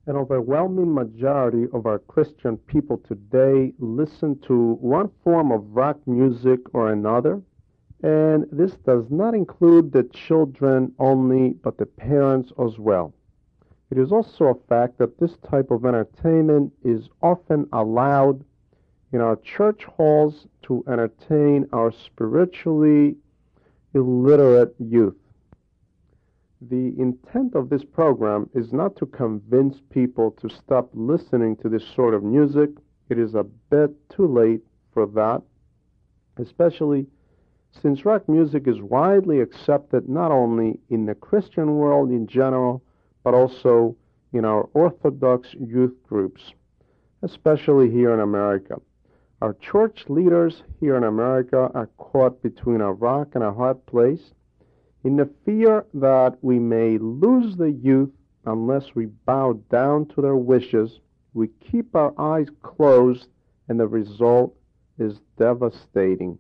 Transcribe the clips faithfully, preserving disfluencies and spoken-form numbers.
An overwhelming majority of our Christian people today listen to one form of rock music or another, and this does not include the children only, but the parents as well. It is also a fact that this type of entertainment is often allowed in our church halls to entertain our spiritually illiterate youth. The intent of this program is not to convince people to stop listening to this sort of music. It is a bit too late for that, especially since rock music is widely accepted not only in the Christian world in general, but also in our Orthodox youth groups, especially here in America. Our church leaders here in America are caught between a rock and a hard place, in the fear that we may lose the youth unless we bow down to their wishes. We keep our eyes closed, and the result is devastating.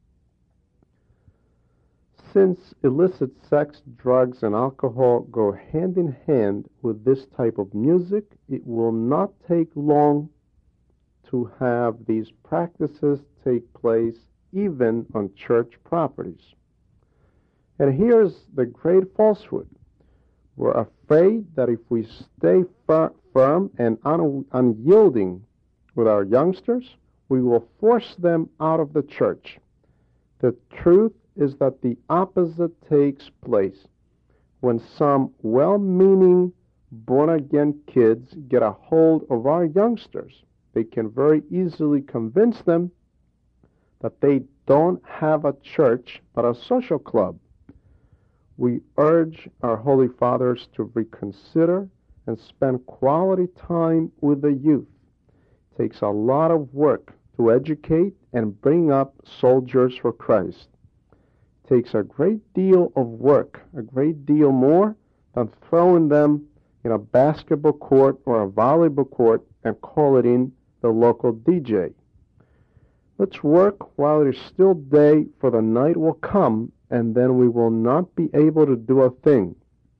Since illicit sex, drugs, and alcohol go hand in hand with this type of music, it will not take long to have these practices take place even on church properties. And here's the great falsehood. We're afraid that if we stay fir- firm and un- unyielding with our youngsters, we will force them out of the church. The truth is that the opposite takes place. When some well-meaning, born-again kids get a hold of our youngsters, they can very easily convince them that they don't have a church but a social club. We urge our Holy Fathers to reconsider and spend quality time with the youth. It takes a lot of work to educate and bring up soldiers for Christ. It takes a great deal of work, a great deal more than throwing them in a basketball court or a volleyball court and call it in the local D J. Let's work while it is still day, for the night will come, and then we will not be able to do a thing.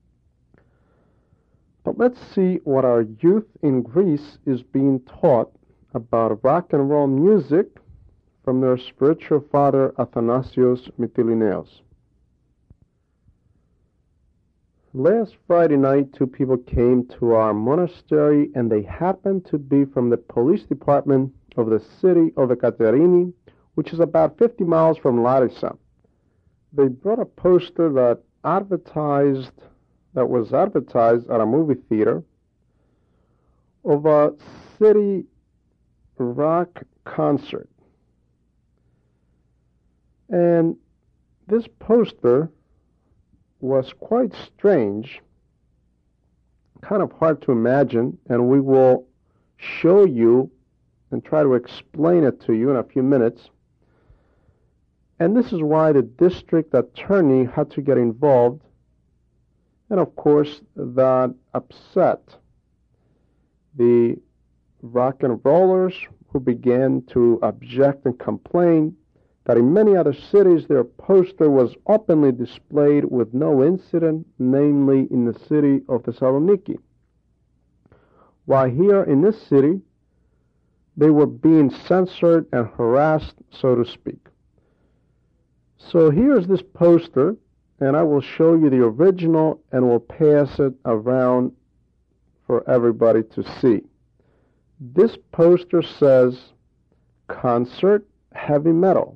But let's see what our youth in Greece is being taught about rock and roll music from their spiritual father Athanasios Mytilineos. Last Friday night, two people came to our monastery, and they happened to be from the police department of the city of Ekaterini, which is about fifty miles from Larissa. They brought a poster that advertised, that was advertised at a movie theater of a city rock concert. And this poster was quite strange, kind of hard to imagine, and we will show you and try to explain it to you in a few minutes. And this is why the district attorney had to get involved, and of course that upset the rock and rollers, who began to object and complain that in many other cities their poster was openly displayed with no incident, namely in the city of Thessaloniki. While here in this city, they were being censored and harassed, so to speak. So here's this poster, and I will show you the original and will pass it around for everybody to see. This poster says, concert heavy metal.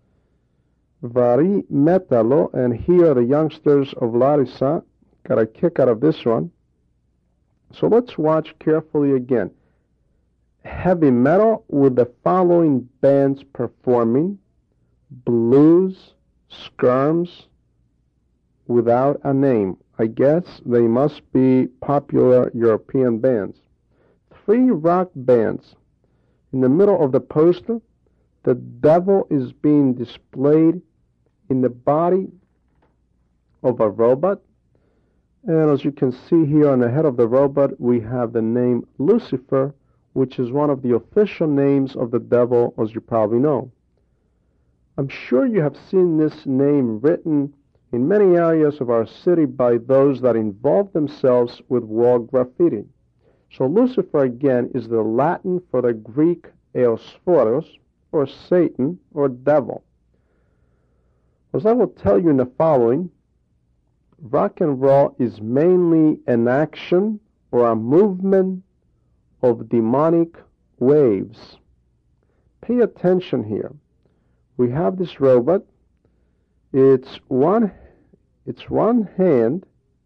Vari Metalo, and here the youngsters of Larissa got a kick out of this one. So let's watch carefully again. Heavy metal with the following bands performing: Blues, Skirms, without a name. I guess they must be popular European bands. Three rock bands. In the middle of the poster, the devil is being displayed in the body of a robot. And as you can see here on the head of the robot, we have the name Lucifer, which is one of the official names of the devil, as you probably know. I'm sure you have seen this name written in many areas of our city by those that involve themselves with wall graffiti. So Lucifer, again, is the Latin for the Greek Eosphoros, or Satan, or devil. As I will tell you in the following, rock and roll is mainly an action or a movement of demonic waves. Pay attention here. We have this robot. Its one, its one hand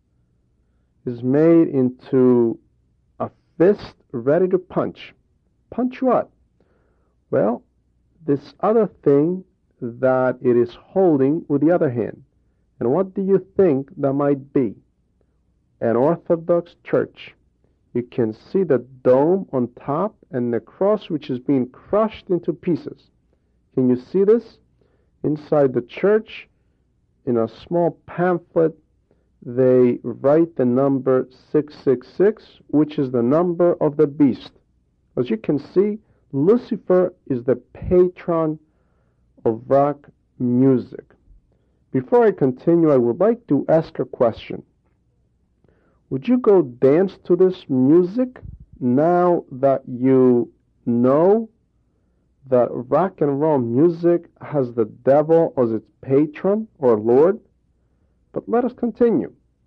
is made into a fist ready to punch. Punch what? Well, this other thing that it is holding with the other hand. And what do you think that might be? An Orthodox church. You can see the dome on top and the cross which is being crushed into pieces. Can you see this? Inside the church, in a small pamphlet, they write the number six six six, which is the number of the beast. As you can see, Lucifer is the patron of rock music. Before I continue, I would like to ask a question. Would you go dance to this music now that you know that rock and roll music has the devil as its patron or lord? But let us continue.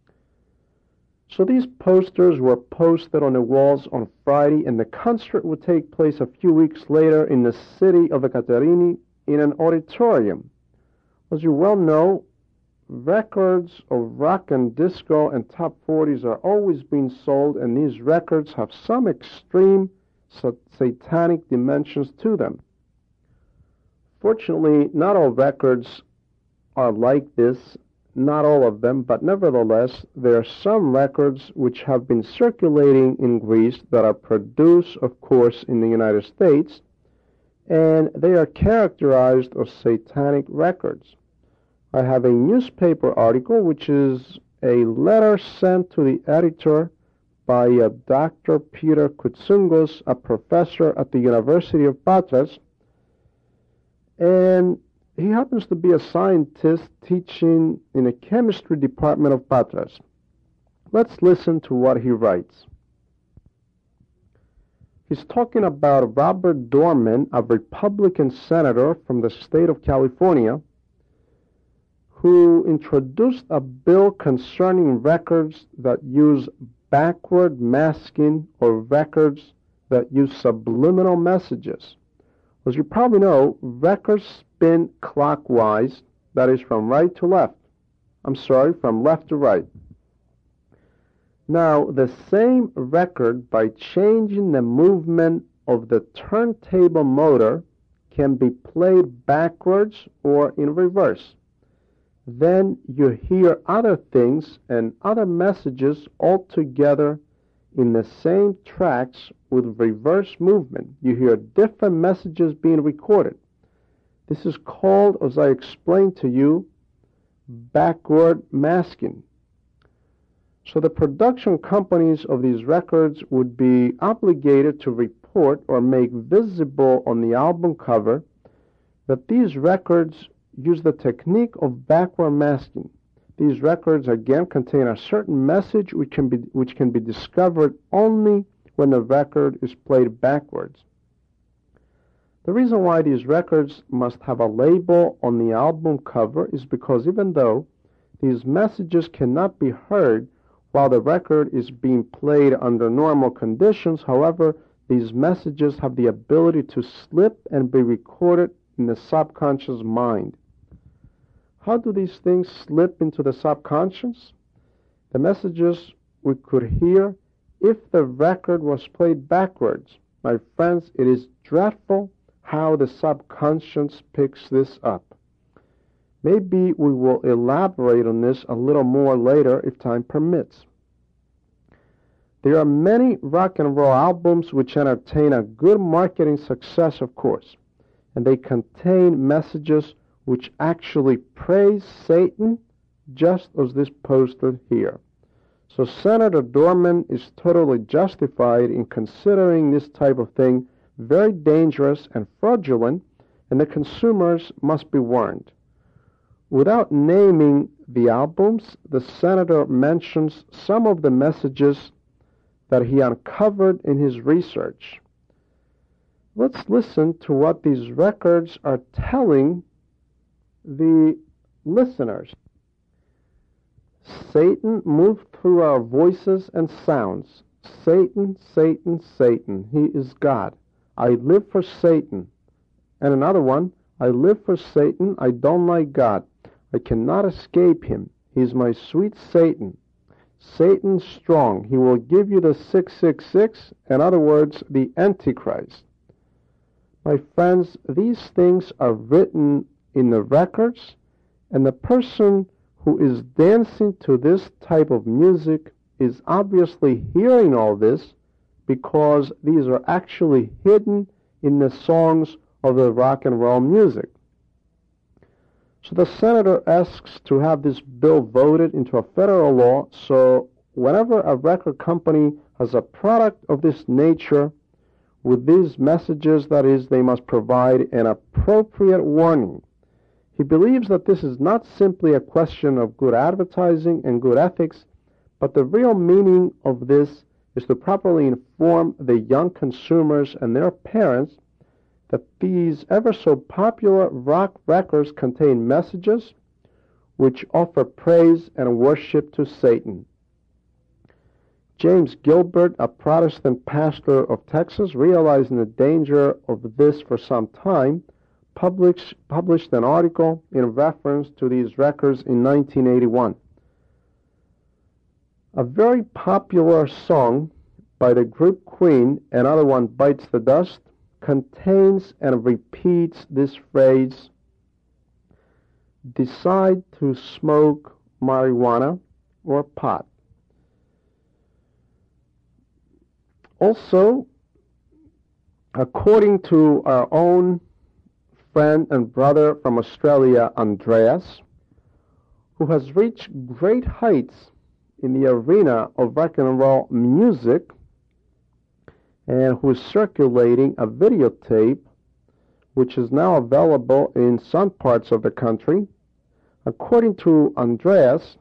So these posters were posted on the walls on Friday, and the concert would take place a few weeks later in the city of Ekaterini in an auditorium. As you well know, records of rock and disco and top forties are always being sold, and these records have some extreme satanic dimensions to them. Fortunately, not all records are like this, not all of them, but nevertheless, there are some records which have been circulating in Greece that are produced, of course, in the United States, and they are characterized as satanic records. I have a newspaper article, which is a letter sent to the editor by uh, Doctor Peter Koutsungos, a professor at the University of Patras, and he happens to be a scientist teaching in the chemistry department of Patras. Let's listen to what he writes. He's talking about Robert Dorman, a Republican senator from the state of California, who introduced a bill concerning records that use backward masking or records that use subliminal messages. As you probably know, records spin clockwise, that is from right to left. I'm sorry, from left to right. Now, the same record, by changing the movement of the turntable motor, can be played backwards or in reverse. Then you hear other things and other messages all together in the same tracks with reverse movement. You hear different messages being recorded. This is called, as I explained to you, backward masking. So the production companies of these records would be obligated to report or make visible on the album cover that these records use the technique of backward masking. These records again contain a certain message which can be which can be discovered only when the record is played backwards. The reason why these records must have a label on the album cover is because even though these messages cannot be heard while the record is being played under normal conditions, however, these messages have the ability to slip and be recorded in the subconscious mind. How do these things slip into the subconscious? The messages we could hear if the record was played backwards. My friends, it is dreadful how the subconscious picks this up. Maybe we will elaborate on this a little more later if time permits. There are many rock and roll albums which entertain a good marketing success, of course, and they contain messages which actually praise Satan, just as this posted here. So Senator Dorman is totally justified in considering this type of thing very dangerous and fraudulent, and the consumers must be warned. Without naming the albums, the senator mentions some of the messages that he uncovered in his research. Let's listen to what these records are telling the listeners. Satan moved through our voices and sounds. Satan, Satan, Satan. He is God. I live for Satan. And another one, I live for Satan. I don't like God. I cannot escape him. He is my sweet Satan. Satan's strong. He will give you the six six six, in other words, the Antichrist. My friends, these things are written in the records, and the person who is dancing to this type of music is obviously hearing all this because these are actually hidden in the songs of the rock and roll music. So the senator asks to have this bill voted into a federal law, so whenever a record company has a product of this nature with these messages, that is, they must provide an appropriate warning. He believes that this is not simply a question of good advertising and good ethics, but the real meaning of this is to properly inform the young consumers and their parents that these ever so popular rock records contain messages which offer praise and worship to Satan. James Gilbert, a Protestant pastor of Texas, realizing the danger of this for some time, published, published an article in reference to these records in nineteen eighty-one. A very popular song by the group Queen, another one, Bites the Dust, contains and repeats this phrase, decide to smoke marijuana or pot. Also, according to our own friend and brother from Australia, Andreas, who has reached great heights in the arena of rock and roll music, and who is circulating a videotape which is now available in some parts of the country. According to Andreas,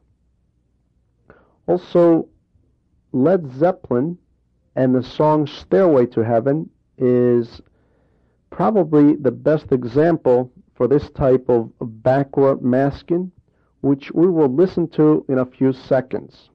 also Led Zeppelin and the song Stairway to Heaven is probably the best example for this type of backward masking, which we will listen to in a few seconds.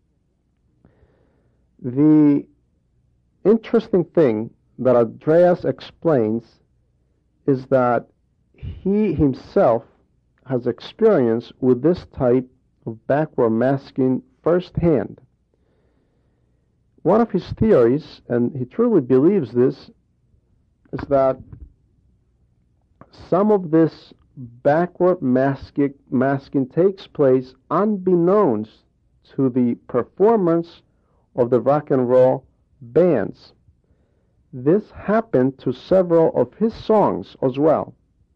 The interesting thing that Andreas explains is that he himself has experience with this type of backward masking firsthand. One of his theories, and he truly believes this, is that some of this backward masking, masking takes place unbeknownst to the performance of the rock and roll bands. This happened to several of his songs as well.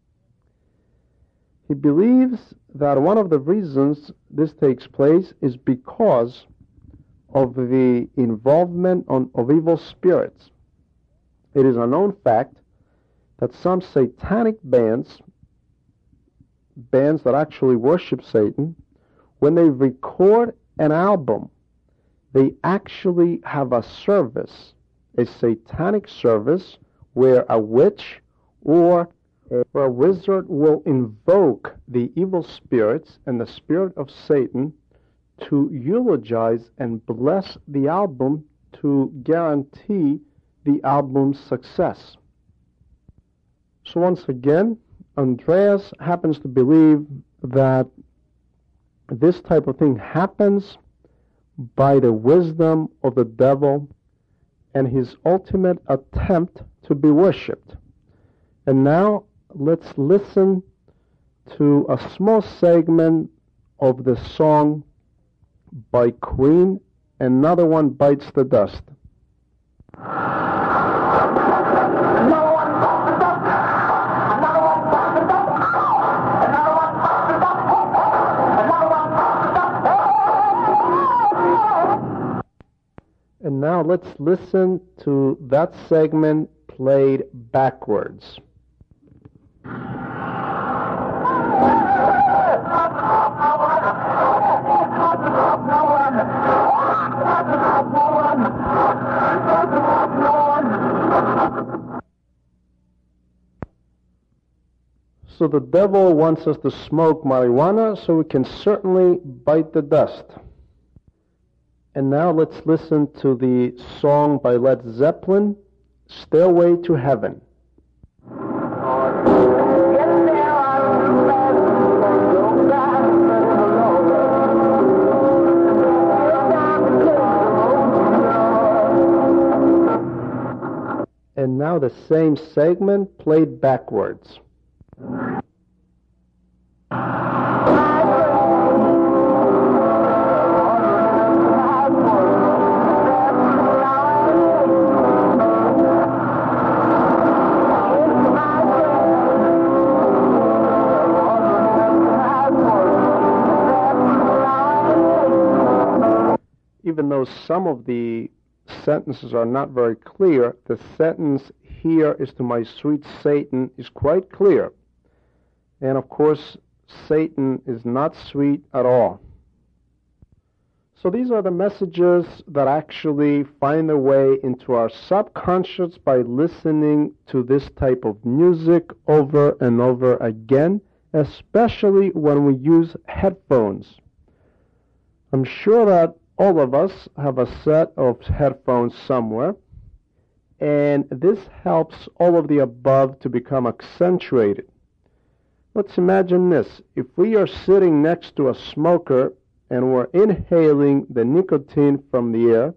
He believes that one of the reasons this takes place is because of the involvement on, of evil spirits. It is a known fact that some satanic bands, bands that actually worship Satan, when they record an album, they actually have a service, a satanic service, where a witch or a wizard will invoke the evil spirits and the spirit of Satan to eulogize and bless the album to guarantee the album's success. So once again, Andreas happens to believe that this type of thing happens by the wisdom of the devil and his ultimate attempt to be worshipped. And now let's listen to a small segment of the song by Queen, Another One Bites the Dust. And now let's listen to that segment played backwards. So the devil wants us to smoke marijuana so we can certainly bite the dust. And now let's listen to the song by Led Zeppelin, Stairway to Heaven. And now the same segment played backwards. Even though some of the sentences are not very clear, the sentence "here is to my sweet Satan" is quite clear. And of course, Satan is not sweet at all. So these are the messages that actually find their way into our subconscious by listening to this type of music over and over again, especially when we use headphones. I'm sure that all of us have a set of headphones somewhere, and this helps all of the above to become accentuated. Let's imagine this. If we are sitting next to a smoker and we're inhaling the nicotine from the air,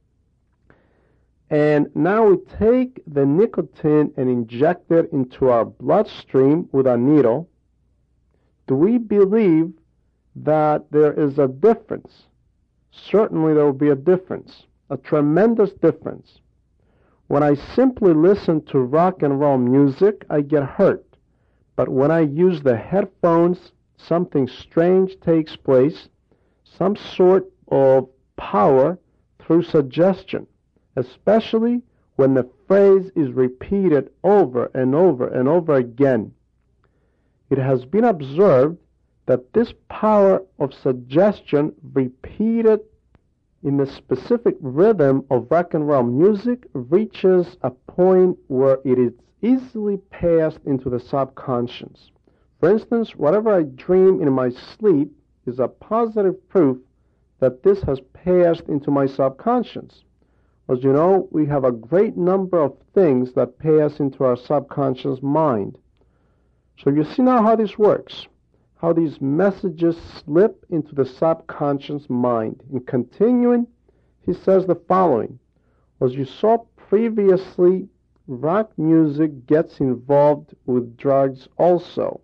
and now we take the nicotine and inject it into our bloodstream with a needle, do we believe that there is a difference? Certainly there will be a difference, a tremendous difference. When I simply listen to rock and roll music, I get hurt. But when I use the headphones, something strange takes place, some sort of power through suggestion, especially when the phrase is repeated over and over and over again. It has been observed that this power of suggestion repeated in the specific rhythm of rock and roll music reaches a point where it is easily passed into the subconscious. For instance, whatever I dream in my sleep is a positive proof that this has passed into my subconscious. As you know, we have a great number of things that pass into our subconscious mind. So you see now how this works, how these messages slip into the subconscious mind. In continuing, he says the following. As you saw previously, rock music gets involved with drugs also.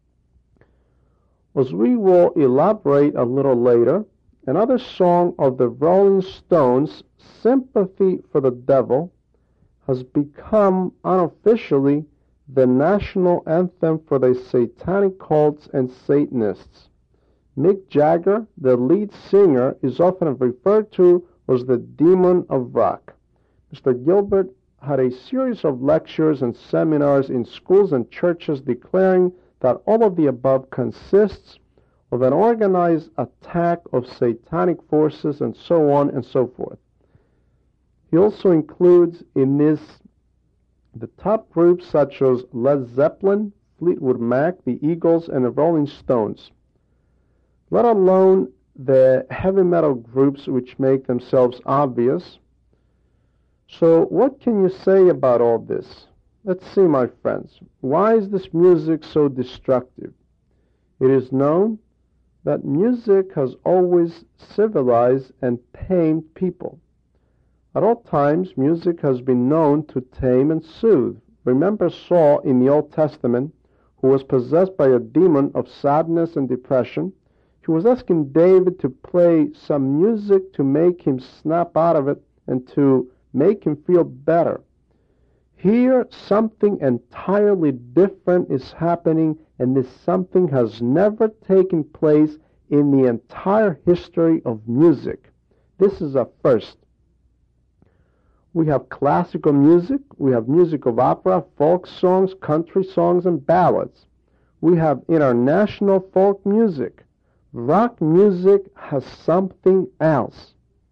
As we will elaborate a little later, another song of the Rolling Stones, Sympathy for the Devil, has become unofficially the national anthem for the satanic cults and Satanists. Mick Jagger, the lead singer, is often referred to as the demon of rock. Mister Gilbert had a series of lectures and seminars in schools and churches declaring that all of the above consists of an organized attack of satanic forces and so on and so forth. He also includes in this the top groups such as Led Zeppelin, Fleetwood Mac, the Eagles, and the Rolling Stones, let alone the heavy metal groups which make themselves obvious. So what can you say about all this? Let's see, my friends. Why is this music so destructive? It is known that music has always civilized and tamed people. At all times, music has been known to tame and soothe. Remember Saul in the Old Testament, who was possessed by a demon of sadness and depression. He was asking David to play some music to make him snap out of it and to make him feel better. Here, something entirely different is happening, and this something has never taken place in the entire history of music. This is a first. We have classical music, we have music of opera, folk songs, country songs, and ballads. We have international folk music. Rock music has something else.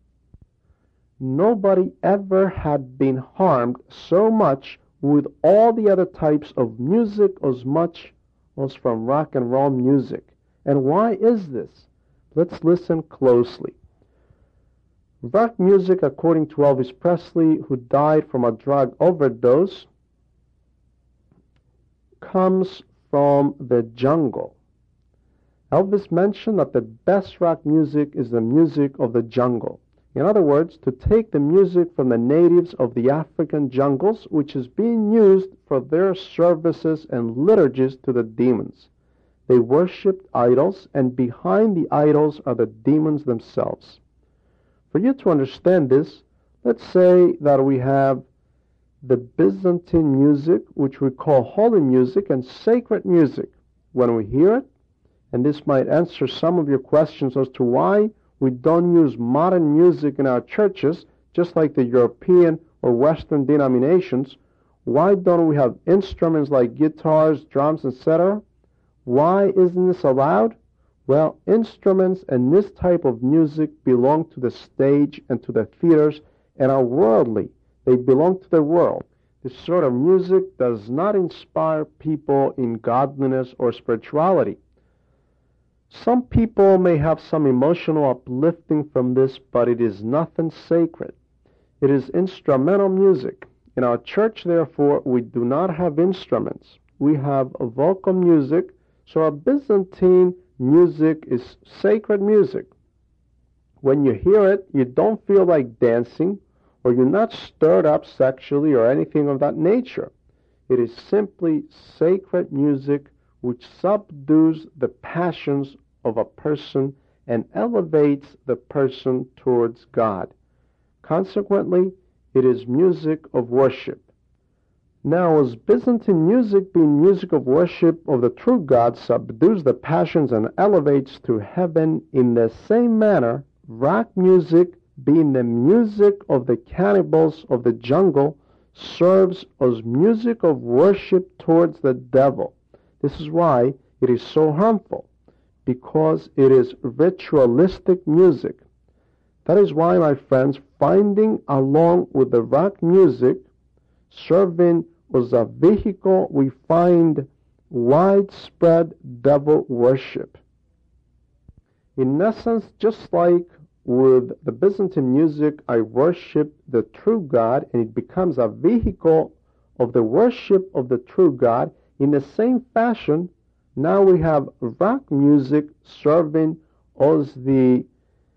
Nobody ever had been harmed so much with all the other types of music as much was from rock and roll music. And why is this? Let's listen closely. Rock music, according to Elvis Presley, who died from a drug overdose, comes from the jungle. Elvis mentioned that the best rock music is the music of the jungle. In other words, to take the music from the natives of the African jungles, which is being used for their services and liturgies to the demons. They worshipped idols, and behind the idols are the demons themselves. For you to understand this, let's say that we have the Byzantine music, which we call holy music, and sacred music. When we hear it, and this might answer some of your questions as to why we don't use modern music in our churches, just like the European or Western denominations. Why don't we have instruments like guitars, drums, et cetera? Why isn't this allowed? Well, instruments and this type of music belong to the stage and to the theaters and are worldly. They belong to the world. This sort of music does not inspire people in godliness or spirituality. Some people may have some emotional uplifting from this, but it is nothing sacred. It is instrumental music. In our church, therefore, we do not have instruments. We have vocal music, so our Byzantine music is sacred music. When you hear it, you don't feel like dancing, or you're not stirred up sexually or anything of that nature. It is simply sacred music which subdues the passions of a person and elevates the person towards God. Consequently, it is music of worship. Now, as Byzantine music, being music of worship of the true God, subdues the passions and elevates to heaven, in the same manner, rock music, being the music of the cannibals of the jungle, serves as music of worship towards the devil. This is why it is so harmful, because it is ritualistic music. That is why, my friends, finding along with the rock music, serving as a vehicle, we find widespread devil worship. In essence, just like with the Byzantine music, I worship the true God, and it becomes a vehicle of the worship of the true God. In the same fashion, now we have rock music serving as the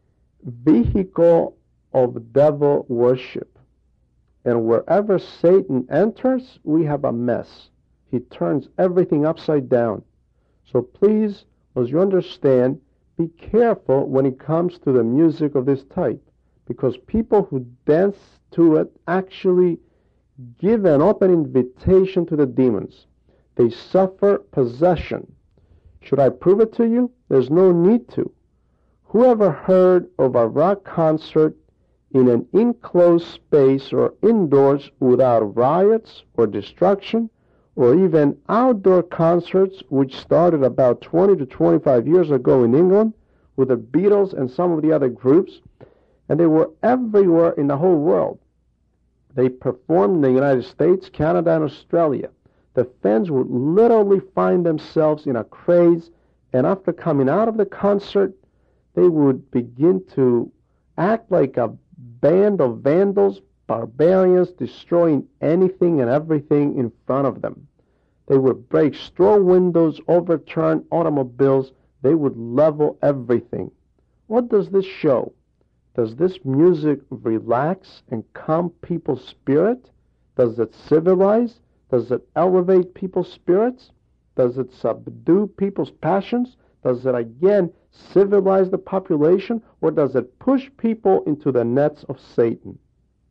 vehicle of devil worship. And wherever Satan enters, we have a mess. He turns everything upside down. So please, as you understand, be careful when it comes to the music of this type, because people who dance to it actually give an open invitation to the demons. They suffer possession. Should I prove it to you? There's no need to. Whoever heard of a rock concert in an enclosed space or indoors without riots or destruction, or even outdoor concerts which started about twenty to twenty-five years ago in England with the Beatles and some of the other groups, and they were everywhere in the whole world. They performed in the United States, Canada, and Australia. The fans would literally find themselves in a craze, and after coming out of the concert, they would begin to act like a band of vandals, barbarians, destroying anything and everything in front of them. They would break store windows, overturn automobiles. They would level everything. What does this show? Does this music relax and calm people's spirit? Does it civilize? Does it elevate people's spirits? Does it subdue people's passions? Does it again civilize the population? Or does it push people into the nets of Satan?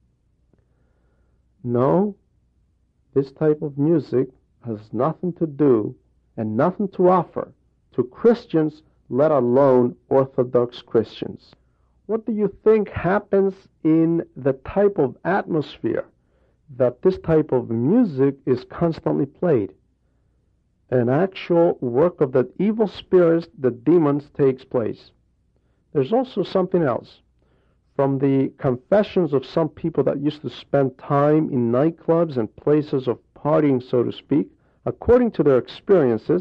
No, this type of music has nothing to do and nothing to offer to Christians, let alone Orthodox Christians. What do you think happens in the type of atmosphere that this type of music is constantly played? An actual work of the evil spirits, the demons, takes place. There's also something else. From the confessions of some people that used to spend time in nightclubs and places of partying, so to speak, according to their experiences,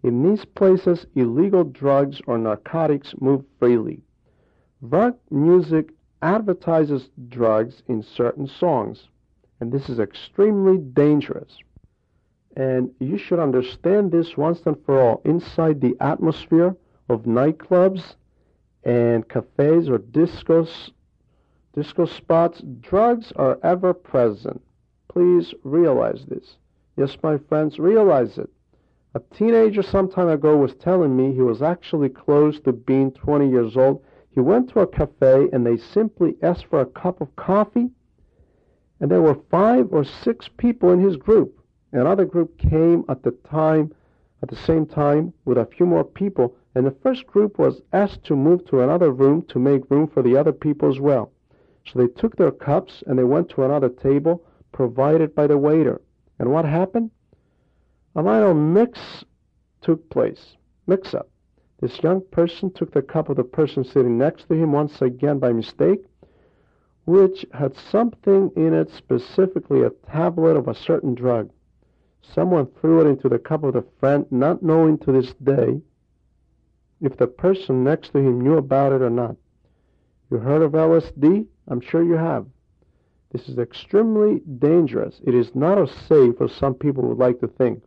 In these places, illegal drugs or narcotics move freely. Rock music advertises drugs in certain songs, and this is extremely dangerous. And you should understand this once and for all. Inside the atmosphere of nightclubs and cafes or discos, disco spots, drugs are ever present. Please realize this. Yes, my friends, realize it. A teenager some time ago was telling me he was actually close to being twenty years old. He went to a cafe and they simply asked for a cup of coffee, and there were five or six people in his group. Another group came at the time, at the same time with a few more people, and the first group was asked to move to another room to make room for the other people as well. So they took their cups and they went to another table provided by the waiter. And what happened? A little mix took place, mix-up. This young person took the cup of the person sitting next to him once again by mistake, which had something in it, specifically a tablet of a certain drug. Someone threw it into the cup of the friend, not knowing to this day if the person next to him knew about it or not. You heard of L S D? I'm sure you have. This is extremely dangerous. It is not as safe as some people would like to think.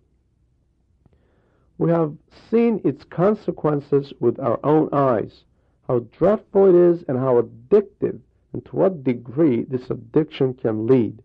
We have seen its consequences with our own eyes, how dreadful it is and how addictive and to what degree this addiction can lead.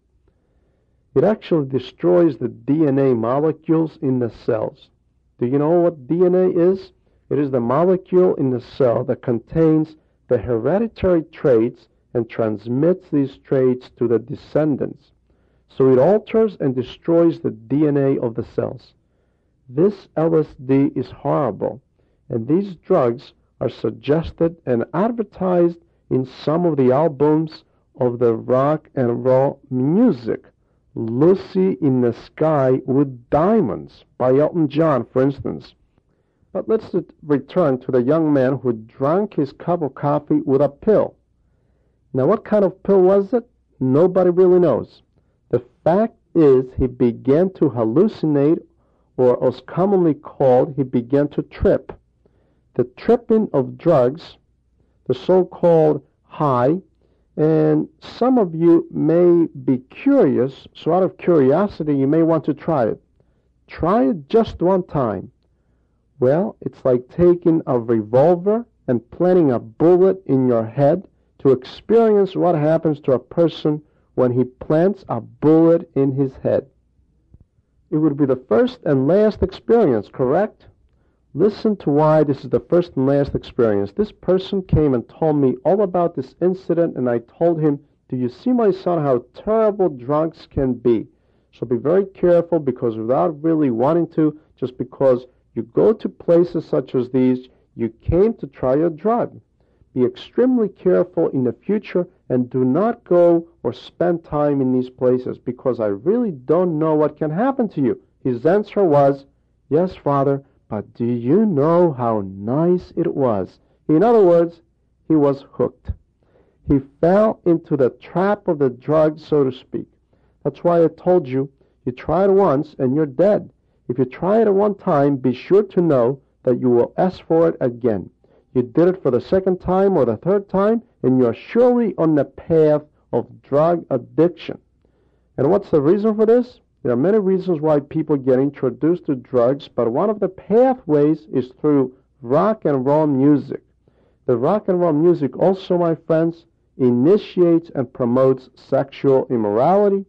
It actually destroys the D N A molecules in the cells. Do you know what D N A is? It is the molecule in the cell that contains the hereditary traits and transmits these traits to the descendants. So it alters and destroys the D N A of the cells. This L S D is horrible, and these drugs are suggested and advertised in some of the albums of the rock and roll music. Lucy in the Sky with Diamonds by Elton John, for instance. But let's return to the young man who drank his cup of coffee with a pill. Now, what kind of pill was it? Nobody really knows. The fact is he began to hallucinate, or as commonly called, he began to trip. The tripping of drugs, the so-called high, and some of you may be curious, so out of curiosity you may want to try it. Try it just one time. Well, it's like taking a revolver and planting a bullet in your head to experience what happens to a person when he plants a bullet in his head. It would be the first and last experience, correct? Listen to why this is the first and last experience. This person came and told me all about this incident, and I told him, do you see, my son, how terrible drugs can be? So be very careful, because without really wanting to, just because you go to places such as these, you came to try a drug. Be extremely careful in the future and do not go or spend time in these places, because I really don't know what can happen to you. His answer was, yes, Father, but do you know how nice it was? In other words, he was hooked. He fell into the trap of the drug, so to speak. That's why I told you, you try it once and you're dead. If you try it at one time, be sure to know that you will ask for it again. You did it for the second time or the third time, and you're surely on the path of drug addiction. And what's the reason for this? There are many reasons why people get introduced to drugs, but one of the pathways is through rock and roll music. The rock and roll music also, my friends, initiates and promotes sexual immorality.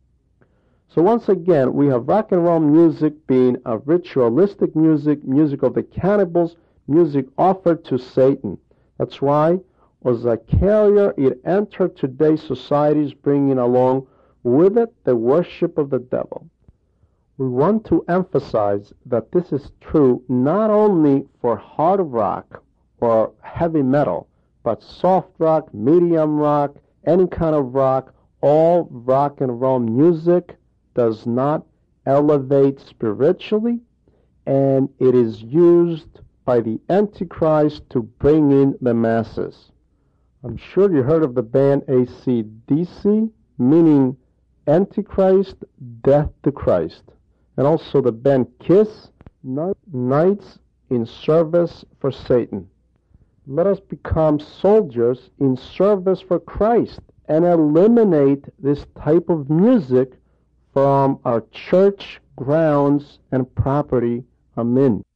So once again, we have rock and roll music being a ritualistic music, music of the cannibals, music offered to Satan. That's why, as a carrier, it entered today's societies, bringing along with it the worship of the devil. We want to emphasize that this is true not only for hard rock or heavy metal, but soft rock, medium rock, any kind of rock. All rock and roll music does not elevate spiritually, and it is used by the Antichrist to bring in the masses. I'm sure you heard of the band A C D C, meaning Antichrist, Death to Christ. And also the band KISS, Knights in service for Satan. Let us become soldiers in service for Christ and eliminate this type of music from our church grounds and property. Amen.